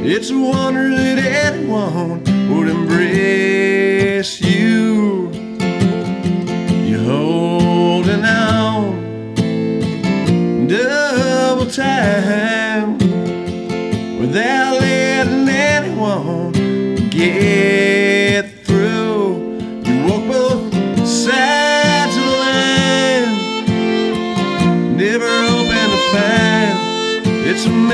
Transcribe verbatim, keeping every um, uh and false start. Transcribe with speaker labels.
Speaker 1: It's a wonder that anyone would embrace you. You're holding on double time without letting anyone get through. You walk both sides of the line, never hoping to find it's a